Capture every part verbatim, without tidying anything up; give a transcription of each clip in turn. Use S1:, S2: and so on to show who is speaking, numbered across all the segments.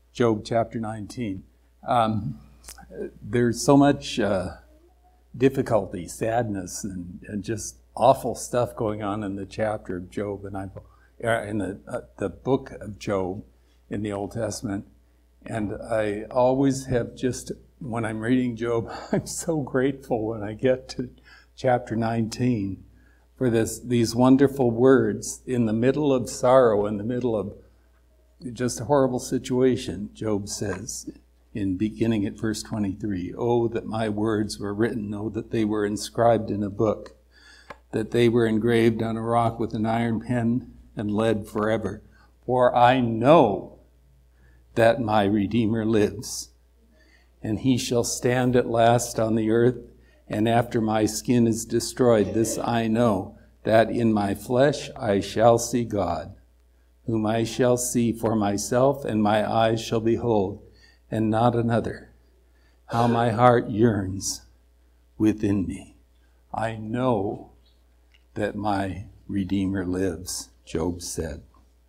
S1: Job chapter nineteen. Um, there's so much uh, difficulty, sadness, and, and just awful stuff going on in the chapter of Job, and I, in the uh, the book of Job in the Old Testament. And I always have just, when I'm reading Job, I'm so grateful when I get to chapter nineteen for this these wonderful words in the middle of sorrow, in the middle of just a horrible situation. Job says, in beginning at verse twenty-three, "Oh, that my words were written, oh, that they were inscribed in a book, that they were engraved on a rock with an iron pen and lead forever. For I know that my Redeemer lives, and he shall stand at last on the earth, and after my skin is destroyed, this I know, that in my flesh I shall see God, whom I shall see for myself, and my eyes shall behold, and not another. How my heart yearns within me. I know that my Redeemer lives," Job said.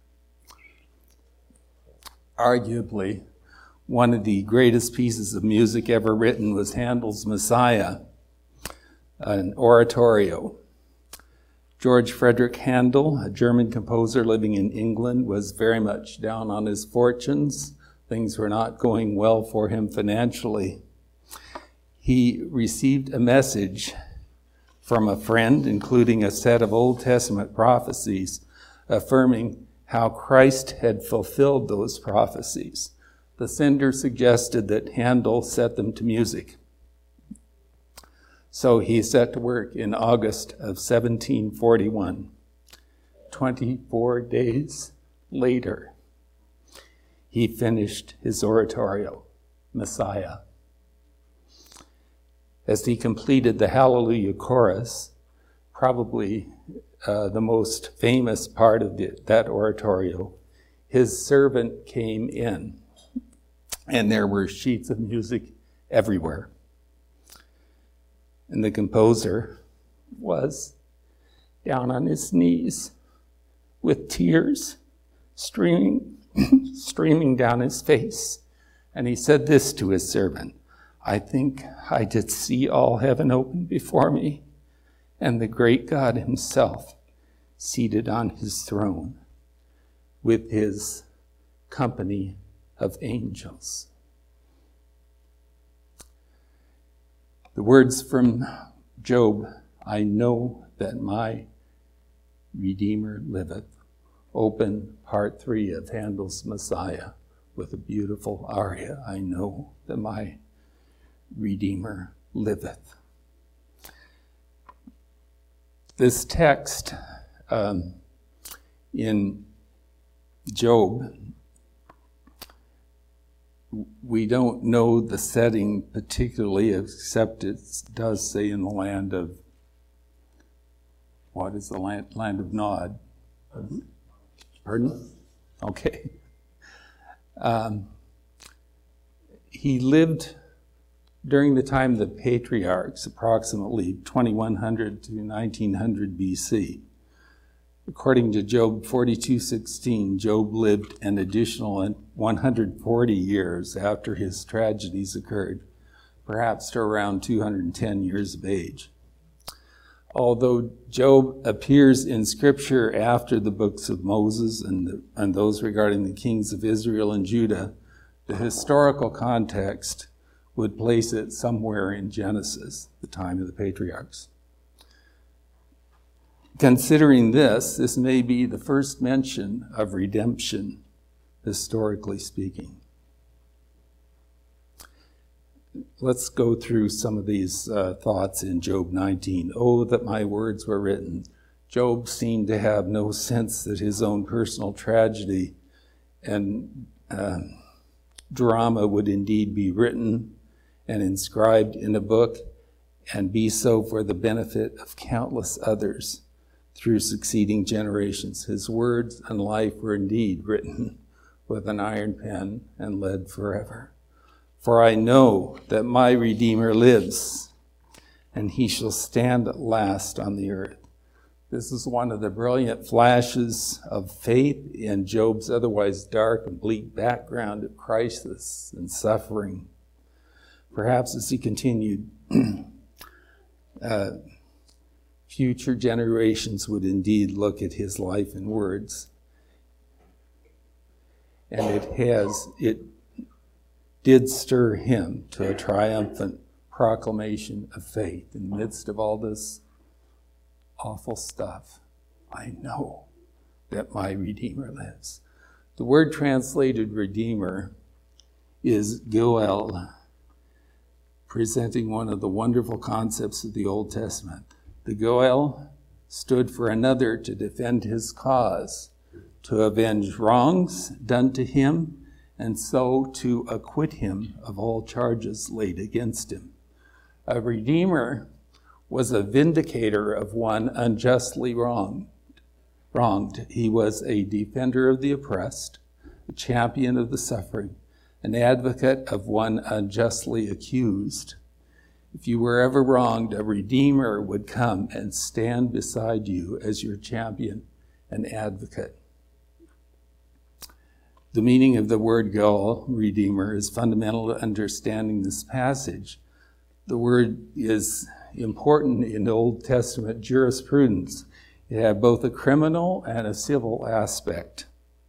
S1: Arguably, one of the greatest pieces of music ever written was Handel's Messiah, an oratorio. George Frederick Handel, a German composer living in England, was very much down on his fortunes. Things were not going well for him financially. He received a message from a friend, including a set of Old Testament prophecies, affirming how Christ had fulfilled those prophecies. The sender suggested that Handel set them to music. So he set to work in August of seventeen forty-one. twenty-four days later, he finished his oratorio, Messiah. As he completed the Hallelujah chorus, probably uh, the most famous part of the, that oratorio, his servant came in, and there were sheets of music everywhere. And the composer was down on his knees with tears streaming, streaming down his face. And he said this to his servant, "I think I did see all heaven open before me, and the great God himself seated on his throne with his company of angels." The words from Job, "I know that my Redeemer liveth," open part three of Handel's Messiah with a beautiful aria, "I know that my Redeemer liveth." This text um, in Job, we don't know the setting particularly, except it does say in the land of, what is the land? Land of Nod. Pardon? Okay. Um, he lived during the time of the patriarchs, approximately twenty-one hundred to nineteen hundred B C. According to Job forty-two sixteen, Job lived an additional one hundred forty years after his tragedies occurred, perhaps to around two hundred ten years of age. Although Job appears in Scripture after the books of Moses and, the, and those regarding the kings of Israel and Judah, the historical context would place it somewhere in Genesis, the time of the patriarchs. Considering this, this may be the first mention of redemption, historically speaking. Let's go through some of these uh, thoughts in Job nineteen. "Oh, that my words were written." Job seemed to have no sense that his own personal tragedy and uh, drama would indeed be written and inscribed in a book, and be so for the benefit of countless others through succeeding generations. His words and life were indeed written with an iron pen and lead forever. "For I know that my Redeemer lives, and he shall stand at last on the earth. This is one of the brilliant flashes of faith in Job's otherwise dark and bleak background of crisis and suffering. Perhaps as he continued, uh, future generations would indeed look at his life and words. And it has, it did stir him to a triumphant proclamation of faith in the midst of all this awful stuff. I know that my Redeemer lives. The word translated Redeemer is Goel, presenting one of the wonderful concepts of the Old Testament. The Goel stood for another to defend his cause, to avenge wrongs done to him, and so to acquit him of all charges laid against him. A redeemer was a vindicator of one unjustly wronged. wronged. He was a defender of the oppressed, a champion of the suffering, an advocate of one unjustly accused. If you were ever wronged, a redeemer would come and stand beside you as your champion and advocate. The meaning of the word Goel, redeemer, is fundamental to understanding this passage. The word is important in Old Testament jurisprudence. It had both a criminal and a civil aspect.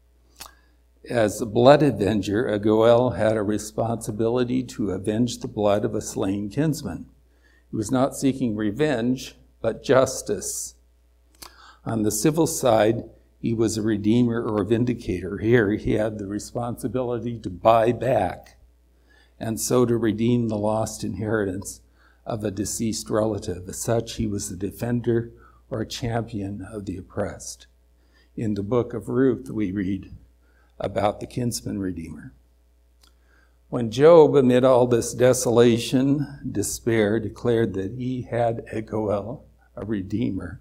S1: As a blood avenger, a Goel had a responsibility to avenge the blood of a slain kinsman. He was not seeking revenge, but justice. On the civil side, he was a redeemer or a vindicator. Here, he had the responsibility to buy back, and so to redeem the lost inheritance of a deceased relative. As such, he was the defender or champion of the oppressed. In the book of Ruth, we read about the kinsman redeemer. When Job, amid all this desolation, despair, declared that he had a Goel, a redeemer,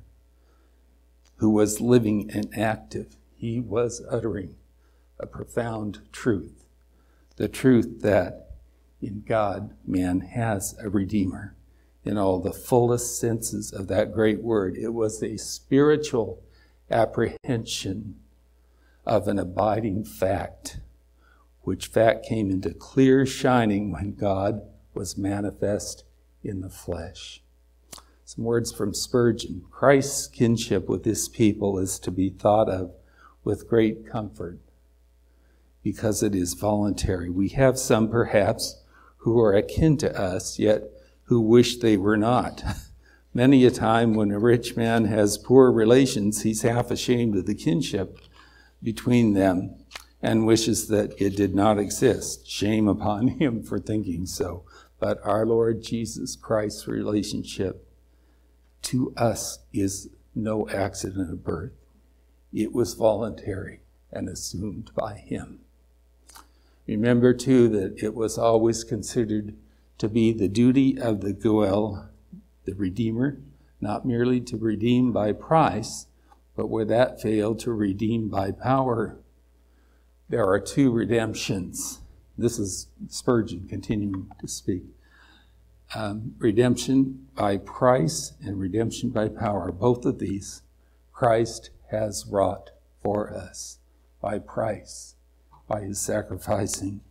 S1: who was living and active, he was uttering a profound truth. The truth that in God, man has a redeemer in all the fullest senses of that great word. It was a spiritual apprehension of an abiding fact, which fact came into clear shining when God was manifest in the flesh. Some words from Spurgeon. Christ's kinship with his people is to be thought of with great comfort because it is voluntary. We have some, perhaps, who are akin to us, yet who wish they were not. Many a time when a rich man has poor relations, he's half ashamed of the kinship between them and wishes that it did not exist. Shame upon him for thinking so. But our Lord Jesus Christ's relationship to us is no accident of birth. It was voluntary and assumed by him. Remember, too, that it was always considered to be the duty of the Goel, the Redeemer, not merely to redeem by price, but where that failed, to redeem by power. There are two redemptions. This is Spurgeon continuing to speak. Um, redemption by price and redemption by power. Both of these Christ has wrought for us by price, by his sacrificing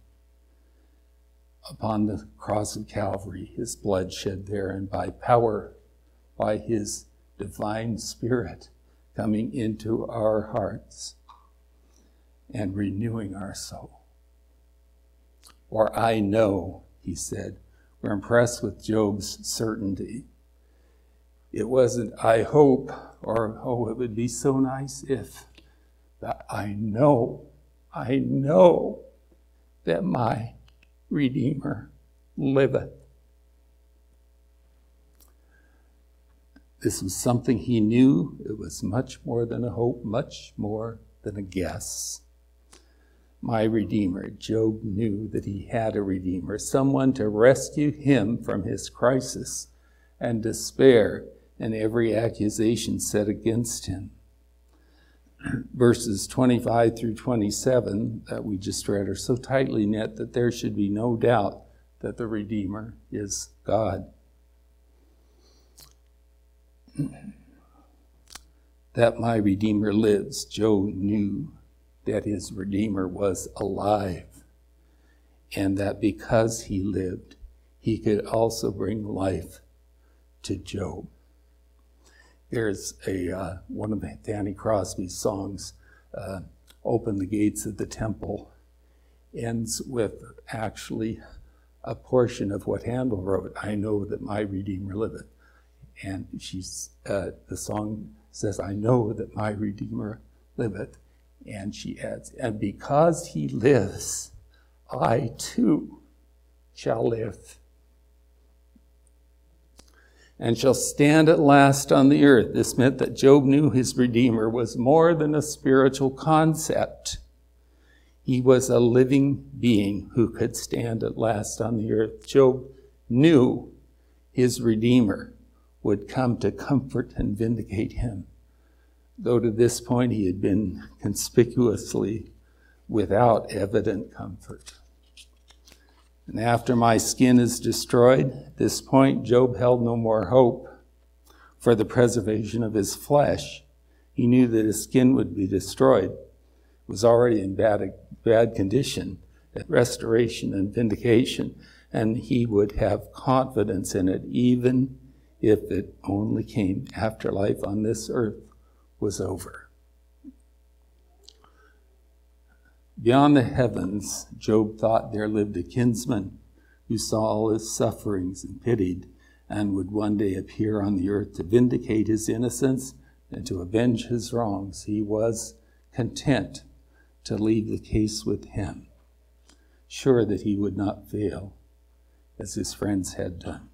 S1: upon the cross of Calvary, his blood shed there, and by power, by his divine Spirit coming into our hearts and renewing our soul. For I know, he said, we're impressed with Job's certainty. It wasn't, I hope, or, oh, it would be so nice if, that I know, I know that my Redeemer liveth. This was something he knew. It was much more than a hope, much more than a guess. My Redeemer. Job knew that he had a Redeemer, someone to rescue him from his crisis and despair and every accusation set against him. Verses twenty-five through twenty-seven that we just read are so tightly knit that there should be no doubt that the Redeemer is God. that my Redeemer lives. Job knew that his Redeemer was alive, and that because he lived, he could also bring life to Job. There's a uh, one of Fanny Crosby's songs, uh, Open the Gates of the Temple, ends with actually a portion of what Handel wrote, I know that my Redeemer liveth. And she's uh, the song says, I know that my Redeemer liveth. And she adds, and because he lives, I too shall live, and shall stand at last on the earth. This meant that Job knew his Redeemer was more than a spiritual concept. He was a living being who could stand at last on the earth. Job knew his Redeemer would come to comfort and vindicate him, though to this point he had been conspicuously without evident comfort. And after my skin is destroyed, at this point Job held no more hope for the preservation of his flesh. He knew that his skin would be destroyed. It was already in bad, bad condition at restoration and vindication, and he would have confidence in it, even if it only came after life on this earth was over. Beyond the heavens, Job thought there lived a kinsman who saw all his sufferings and pitied, and would one day appear on the earth to vindicate his innocence and to avenge his wrongs. He was content to leave the case with him, sure that he would not fail as his friends had done.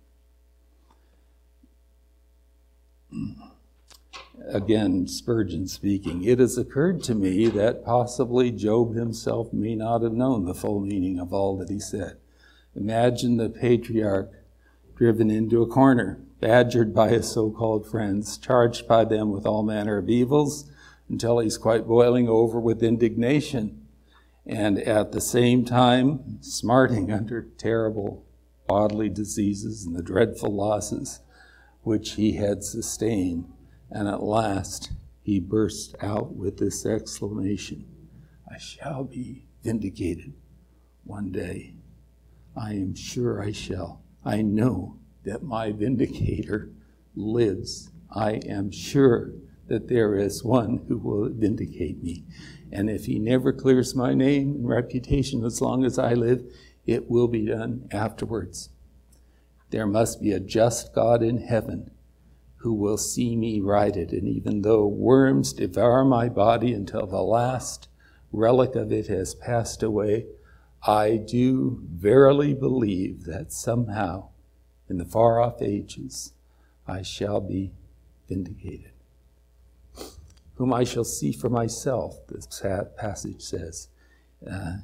S1: Again, Spurgeon speaking, it has occurred to me that possibly Job himself may not have known the full meaning of all that he said. Imagine the patriarch driven into a corner, badgered by his so-called friends, charged by them with all manner of evils until he's quite boiling over with indignation, and at the same time smarting under terrible bodily diseases and the dreadful losses which he had sustained. And at last, he burst out with this exclamation, I shall be vindicated one day. I am sure I shall. I know that my vindicator lives. I am sure that there is one who will vindicate me. And if he never clears my name and reputation as long as I live, it will be done afterwards. There must be a just God in heaven who will see me righted, and even though worms devour my body until the last relic of it has passed away, I do verily believe that somehow, in the far-off ages, I shall be vindicated. Whom I shall see for myself, this passage says, uh,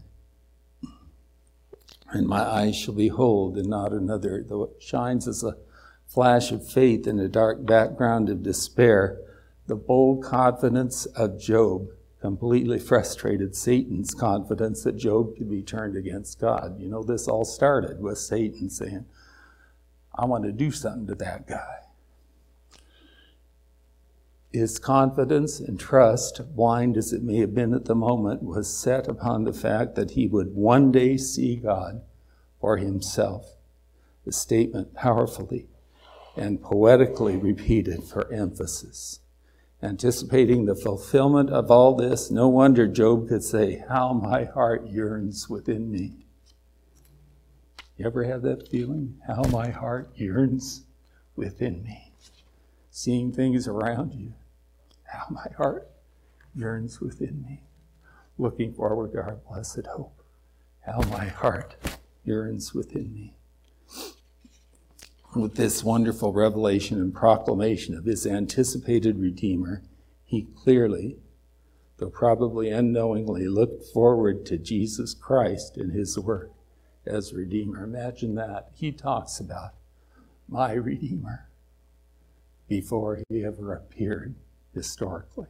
S1: and my eyes shall behold, and not another, though it shines as a flash of faith in a dark background of despair. The bold confidence of Job completely frustrated Satan's confidence that Job could be turned against God. You know, this all started with Satan saying, I want to do something to that guy. His confidence and trust, blind as it may have been at the moment, was set upon the fact that he would one day see God for himself. The statement powerfully and poetically repeated for emphasis. Anticipating the fulfillment of all this, no wonder Job could say, how my heart yearns within me. You ever have that feeling? How my heart yearns within me. Seeing things around you, how my heart yearns within me. Looking forward to our blessed hope, how my heart yearns within me. With this wonderful revelation and proclamation of his anticipated Redeemer, he clearly, though probably unknowingly, looked forward to Jesus Christ and his work as Redeemer. Imagine that. He talks about my Redeemer before he ever appeared historically.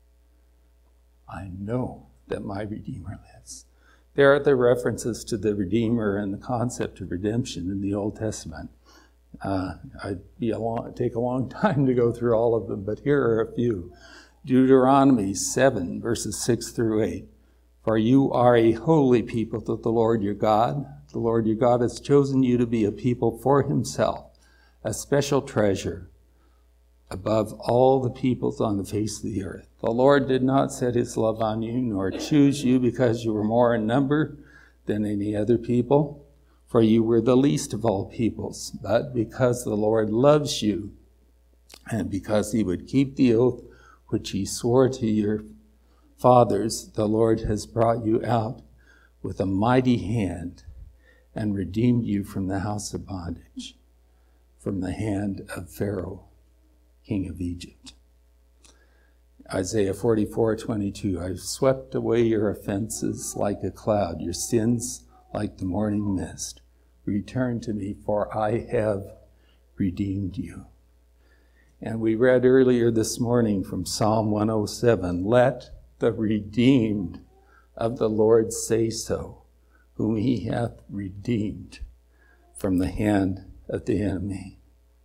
S1: I know that my Redeemer lives. There are the references to the Redeemer and the concept of redemption in the Old Testament. Uh, I'd be a long, take a long time to go through all of them, but here are a few. Deuteronomy seven, verses six through eight. For you are a holy people to the Lord your God. The Lord your God has chosen you to be a people for himself, a special treasure above all the peoples on the face of the earth. The Lord did not set his love on you, nor choose you because you were more in number than any other people, for you were the least of all peoples. But because the Lord loves you, and because he would keep the oath which he swore to your fathers, the Lord has brought you out with a mighty hand and redeemed you from the house of bondage, from the hand of Pharaoh, king of Egypt. Isaiah forty-four twenty-two, I've swept away your offenses like a cloud, your sins like the morning mist. Return to me, for I have redeemed you. And we read earlier this morning from Psalm one oh seven, let the redeemed of the Lord say so, whom he hath redeemed from the hand of the enemy.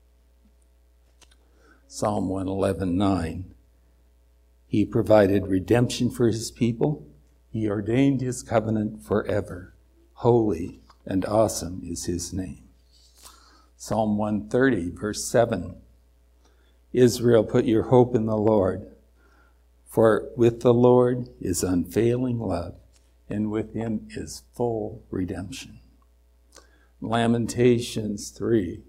S1: Psalm one eleven nine, he provided redemption for his people. He ordained his covenant forever. Holy and awesome is his name. Psalm one thirty, verse seven, Israel, put your hope in the Lord, for with the Lord is unfailing love, and with him is full redemption. Lamentations three,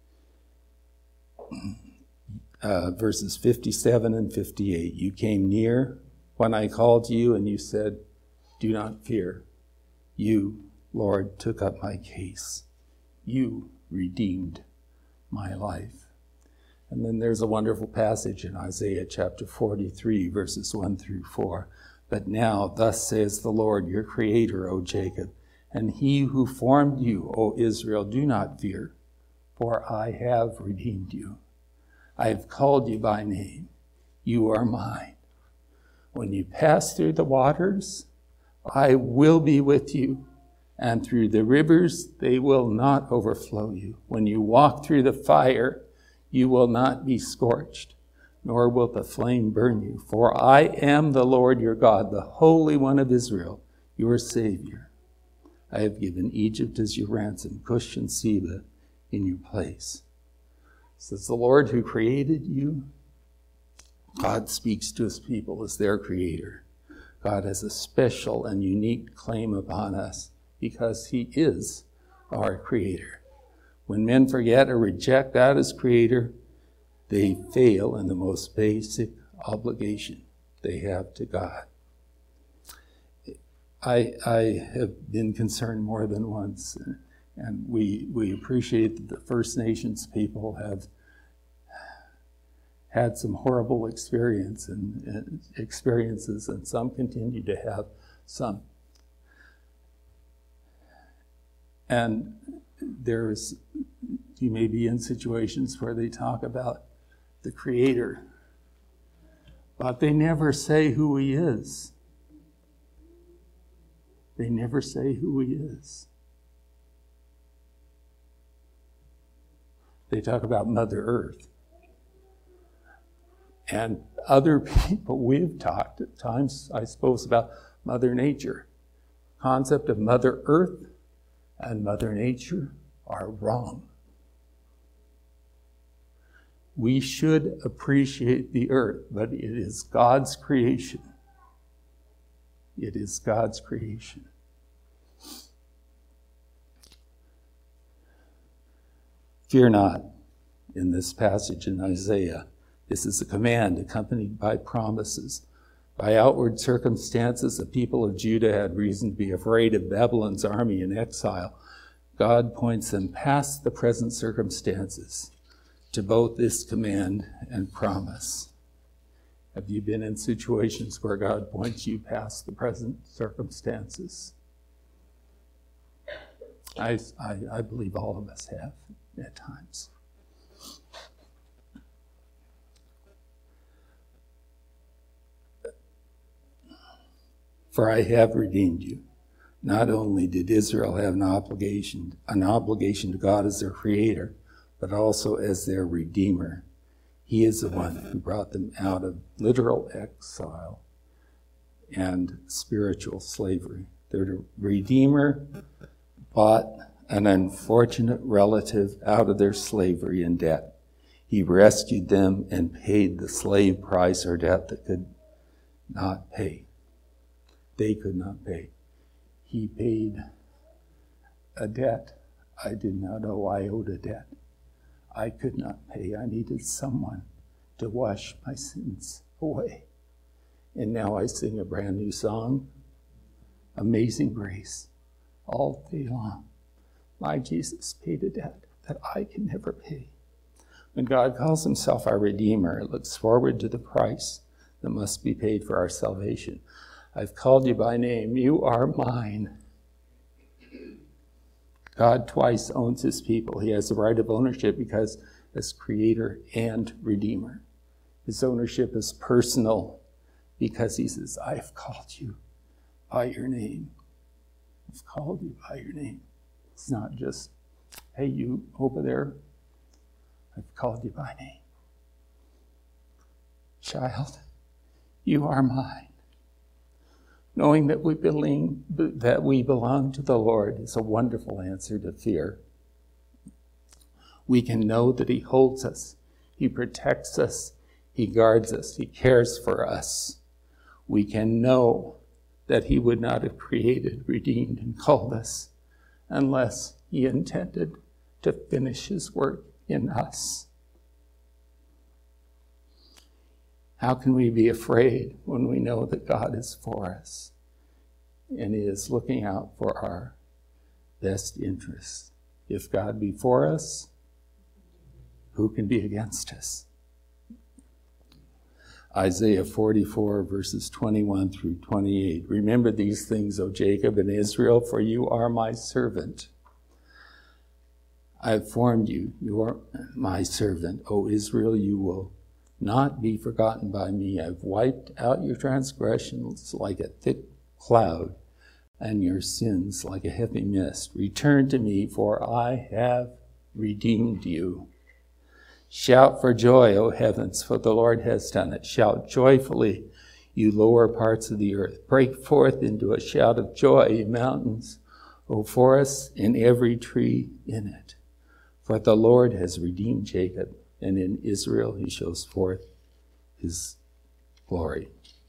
S1: uh, verses fifty-seven and fifty-eight. You came near when I called to you, and you said, do not fear. You, Lord, took up my case. You redeemed my life. And then there's a wonderful passage in Isaiah chapter forty-three, verses one through four. But now, thus says the Lord, your creator, O Jacob, and he who formed you, O Israel, do not fear, for I have redeemed you. I have called you by name. You are mine. When you pass through the waters, I will be with you, and through the rivers, they will not overflow you. When you walk through the fire, you will not be scorched, nor will the flame burn you. For I am the Lord your God, the Holy One of Israel, your Savior. I have given Egypt as your ransom, Cush and Seba in your place. Says the Lord who created you. God speaks to his people as their creator. God has a special and unique claim upon us because he is our creator. When men forget or reject God as creator, they fail in the most basic obligation they have to God. I, I have been concerned more than once, and we, we appreciate that the First Nations people have had some horrible experience and, and experiences, and some continue to have some. And there's, you may be in situations where they talk about the Creator, but they never say who he is. They never say who he is. They talk about Mother Earth. And other people, we've talked at times, I suppose, about Mother Nature. Concept of Mother Earth and Mother Nature are wrong. We should appreciate the earth, but it is God's creation. It is God's creation. Fear not, in this passage in Isaiah. This is a command accompanied by promises. By outward circumstances, the people of Judah had reason to be afraid of Babylon's army in exile. God points them past the present circumstances to both this command and promise. Have you been in situations where God points you past the present circumstances? I, I, I believe all of us have at times. For I have redeemed you. Not only did Israel have an obligation, an obligation to God as their creator, but also as their redeemer. He is the one who brought them out of literal exile and spiritual slavery. The Redeemer bought an unfortunate relative out of their slavery and debt. He rescued them and paid the slave price or debt that could not pay. They could not pay. He paid a debt I did not know I owed a debt. I could not pay. I needed someone to wash my sins away. And now I sing a brand new song, Amazing Grace, all day long. My Jesus paid a debt that I can never pay. When God calls himself our Redeemer, it looks forward to the price that must be paid for our salvation. I've called you by name. You are mine. God twice owns his people. He has the right of ownership because as creator and redeemer. His ownership is personal because he says, I've called you by your name. I've called you by your name. It's not just, hey, you over there, I've called you by name. Child, you are mine. Knowing that we belong, that we belong to the Lord is a wonderful answer to fear. We can know that he holds us, he protects us, he guards us, he cares for us. We can know that he would not have created, redeemed, and called us unless he intended to finish his work in us. How can we be afraid when we know that God is for us and he is looking out for our best interests? If God be for us, who can be against us? Isaiah forty-four, verses twenty-one through twenty-eight. Remember these things, O Jacob and Israel, for you are my servant. I have formed you. You are my servant. O Israel, you will not be forgotten by me. I've wiped out your transgressions like a thick cloud and your sins like a heavy mist. Return to me, for I have redeemed you. Shout for joy, O heavens, for the Lord has done it. Shout joyfully, you lower parts of the earth. Break forth into a shout of joy, you mountains, O forests, and every tree in it. For the Lord has redeemed Jacob, and in Israel he shows forth his glory.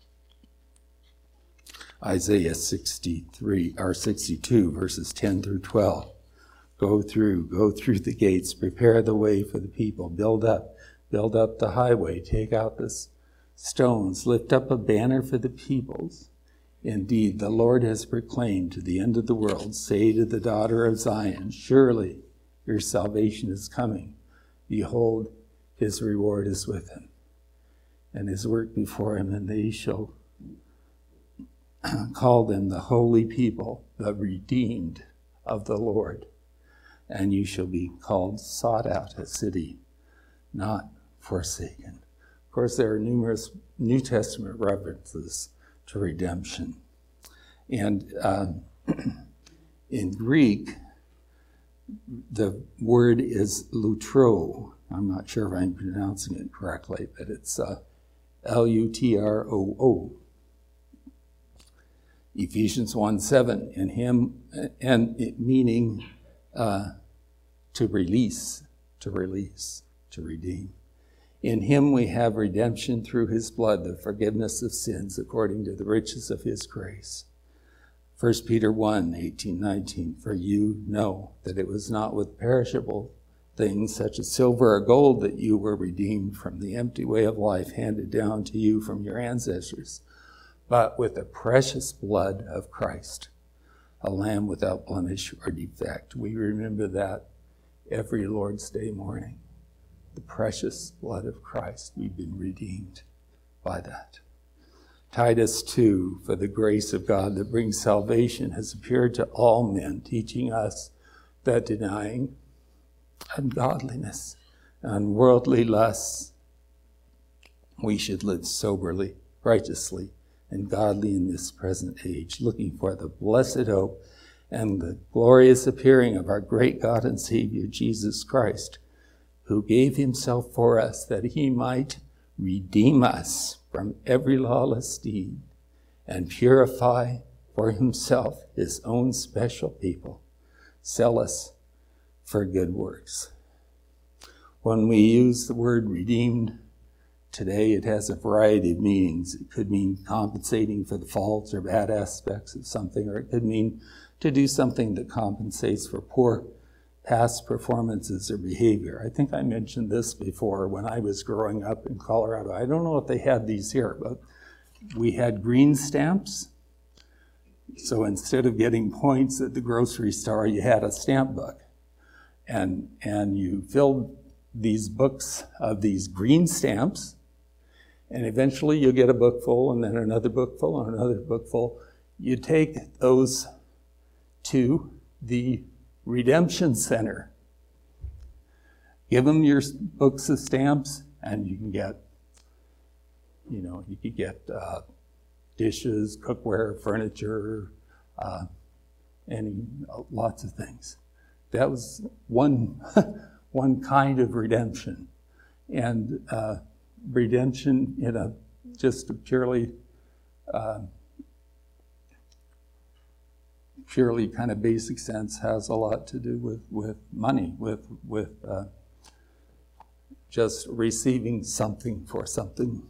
S1: Isaiah sixty-three, or sixty-two, verses ten through twelve. Go through, go through the gates, prepare the way for the people, build up, build up the highway, take out the stones, lift up a banner for the peoples. Indeed, the Lord has proclaimed to the end of the world, say to the daughter of Zion, surely your salvation is coming. Behold, his reward is with him, and his work before him, and they shall call them the holy people, the redeemed of the Lord. And you shall be called sought out, a city not forsaken. Of course, there are numerous New Testament references to redemption. And um, in Greek, the word is lutro. I'm not sure if I'm pronouncing it correctly, but it's uh, L U T R O O. Ephesians one seven, in him, and it meaning uh, to release, to release, to redeem. In him we have redemption through his blood, the forgiveness of sins according to the riches of his grace. First Peter one, eighteen, nineteen, for you know that it was not with perishable things such as silver or gold that you were redeemed from the empty way of life handed down to you from your ancestors, but with the precious blood of Christ, a lamb without blemish or defect. We remember that every Lord's Day morning. The precious blood of Christ. We've been redeemed by that. Titus two, for the grace of God that brings salvation has appeared to all men, teaching us that denying ungodliness and worldly lusts, we should live soberly, righteously, and godly in this present age, looking for the blessed hope and the glorious appearing of our great God and Savior, Jesus Christ, who gave himself for us that he might redeem us from every lawless deed and purify for himself his own special people, zealous for good works. When we use the word redeemed today, it has a variety of meanings. It could mean compensating for the faults or bad aspects of something, or it could mean to do something that compensates for poor past performances or behavior. I think I mentioned this before when I was growing up in Colorado. I don't know if they had these here, but we had green stamps. So instead of getting points at the grocery store, you had a stamp book. And, and you filled these books of these green stamps, and eventually you'll get a book full, and then another book full, and another book full. You take those to the Redemption Center. Give them your books of stamps, and you can get, you know, you could get uh, dishes, cookware, furniture, uh, any uh, lots of things. That was one one kind of redemption, and uh, redemption in a just a purely uh, purely kind of basic sense has a lot to do with, with money, with with uh, just receiving something for something.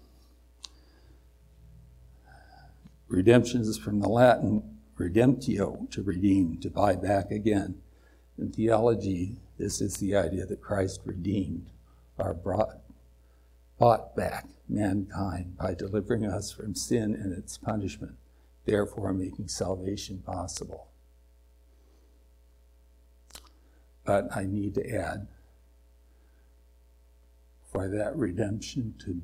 S1: Redemption is from the Latin redemptio, to redeem, to buy back again. In theology, this is the idea that Christ redeemed or brought, bought back mankind by delivering us from sin and its punishment, therefore making salvation possible. But I need to add, for that redemption to,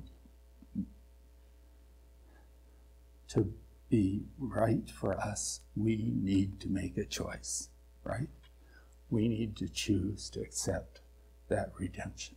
S1: to be right for us, we need to make a choice, right? We need to choose to accept that redemption.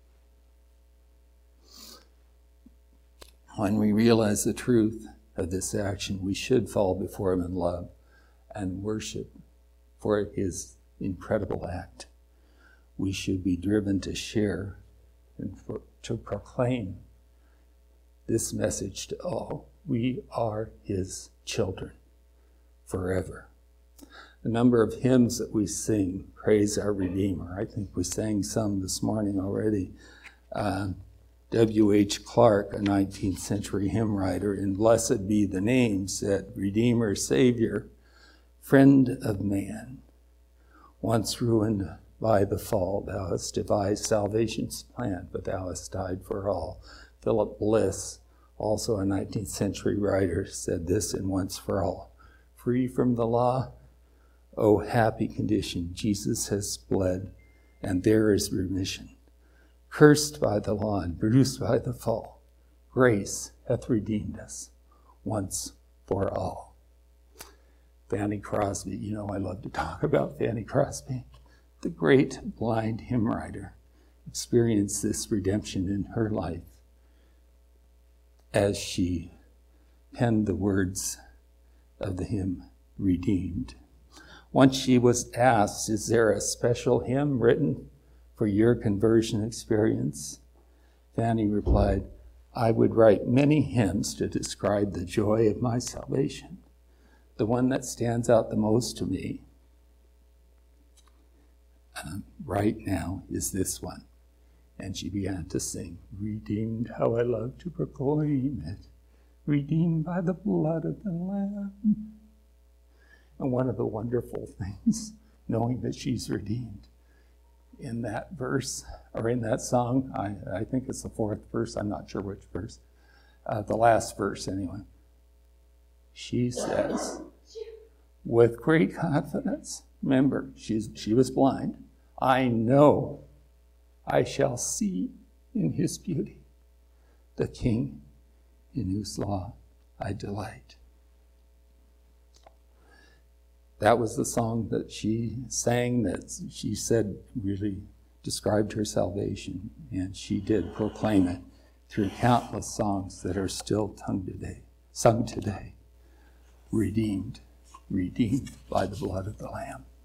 S1: When we realize the truth of this action, we should fall before him in love and worship for his incredible act. We should be driven to share and for, to proclaim this message to all. We are his children forever. A number of hymns that we sing praise our Redeemer. I think we sang some this morning already. Uh, W H Clark, a nineteenth century hymn writer, in Blessed Be the Name, said, Redeemer, Savior, Friend of man, once ruined by the fall, thou hast devised salvation's plan, but thou hast died for all. Philip Bliss, also a nineteenth century writer, said this in Once for All. Free from the law, oh happy condition, Jesus has bled, and there is remission. Cursed by the law and bruised by the fall, grace hath redeemed us once for all. Fanny Crosby, you know I love to talk about Fanny Crosby. The great blind hymn writer experienced this redemption in her life as she penned the words of the hymn, Redeemed. Once she was asked, is there a special hymn written for your conversion experience? Fanny replied, I would write many hymns to describe the joy of my salvation. The one that stands out the most to me uh, right now is this one. And she began to sing, Redeemed, how I love to proclaim it, redeemed by the blood of the Lamb. And one of the wonderful things, knowing that she's redeemed, in that verse, or in that song, I, I think it's the fourth verse, I'm not sure which verse, uh, the last verse anyway, she says, with great confidence, remember, she's, she was blind, I know I shall see in his beauty the King in whose law I delight. That was the song that she sang that she said really described her salvation, and she did proclaim it through countless songs that are still sung today, sung today. Redeemed, redeemed by the blood of the Lamb.